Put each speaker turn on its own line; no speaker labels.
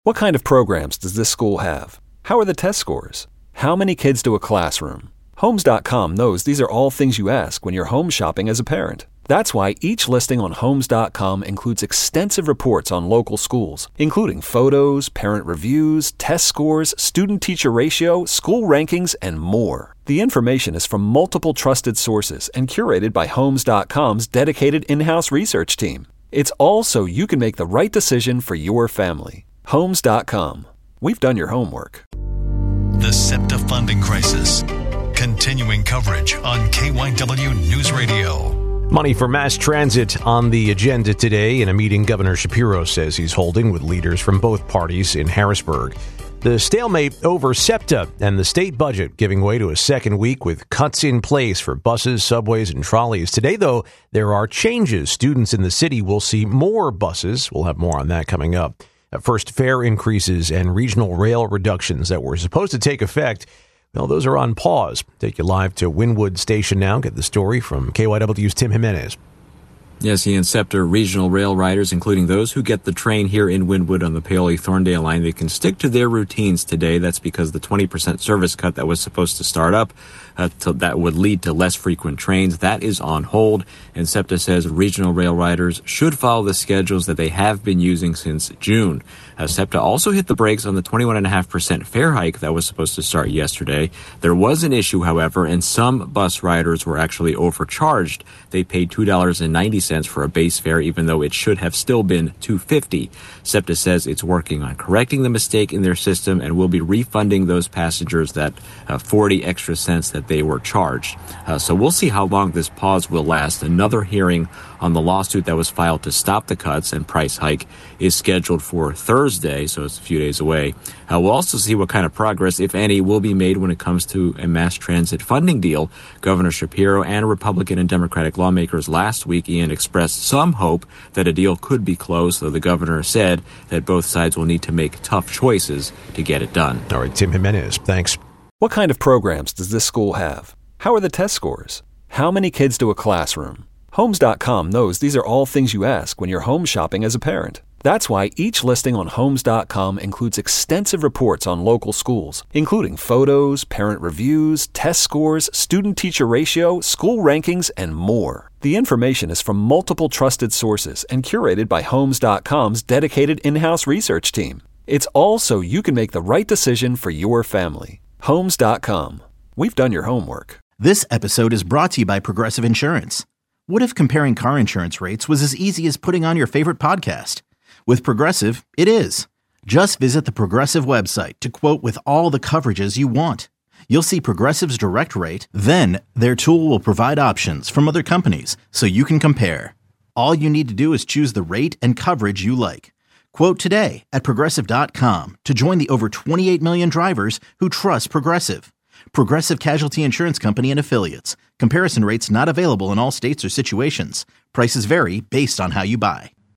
What kind of programs does this school have? How are the test scores? How many kids to a classroom? Homes.com knows these are all things you ask when you're home shopping as a parent. That's why each listing on Homes.com includes extensive reports on local schools, including photos, parent reviews, test scores, student-teacher ratio, school rankings, and more. The information is from multiple trusted sources and curated by Homes.com's dedicated in-house research team. It's all so you can make the right decision for your family. Homes.com. We've done your homework.
The SEPTA funding crisis. Continuing coverage on KYW News Radio.
Money for mass transit on the agenda today in a meeting Governor Shapiro says he's holding with leaders from both parties in Harrisburg. The stalemate over SEPTA and the state budget giving way to a second week with cuts in place for buses, subways, and trolleys. Today, though, there are changes. Students in the city will see more buses. We'll have more on that coming up. First, fare increases and regional rail reductions that were supposed to take effect, well, those are on pause. Take you live to Wynwood Station now. Get the story from KYW's Tim Jimenez.
Yes, Ian, SEPTA regional rail riders, including those who get the train here in Wynwood on the Paoli-Thorndale line, they can stick to their routines today. That's because the 20% service cut that was supposed to start up, that would lead to less frequent trains, that is on hold. And SEPTA says regional rail riders should follow the schedules that they have been using since June. SEPTA also hit the brakes on the 21.5% fare hike that was supposed to start yesterday. There was an issue, however, and some bus riders were actually overcharged. They paid $2.90 for a base fare, even though it should have still been $2.50. SEPTA says it's working on correcting the mistake in their system and will be refunding those passengers that 40 extra cents that they were charged. So we'll see how long this pause will last. Another hearing on the lawsuit that was filed to stop the cuts and price hike is scheduled for Thursday, so it's a few days away. We'll also see what kind of progress, if any, will be made when it comes to a mass transit funding deal. Governor Shapiro and Republican and Democratic lawmakers last week, Ian, expressed some hope that a deal could be closed, though the governor said that both sides will need to make tough choices to get it done.
All right, Tim Jimenez, thanks.
What kind of programs does this school have? How are the test scores? How many kids to a classroom? Homes.com knows these are all things you ask when you're home shopping as a parent. That's why each listing on Homes.com includes extensive reports on local schools, including photos, parent reviews, test scores, student-teacher ratio, school rankings, and more. The information is from multiple trusted sources and curated by Homes.com's dedicated in-house research team. It's all so you can make the right decision for your family. Homes.com. We've done your homework.
This episode is brought to you by Progressive Insurance. What if comparing car insurance rates was as easy as putting on your favorite podcast? With Progressive, it is. Just visit the Progressive website to quote with all the coverages you want. You'll see Progressive's direct rate, then their tool will provide options from other companies so you can compare. All you need to do is choose the rate and coverage you like. Quote today at Progressive.com to join the over 28 million drivers who trust Progressive. Progressive Casualty Insurance Company and Affiliates. Comparison rates not available in all states or situations. Prices vary based on how you buy.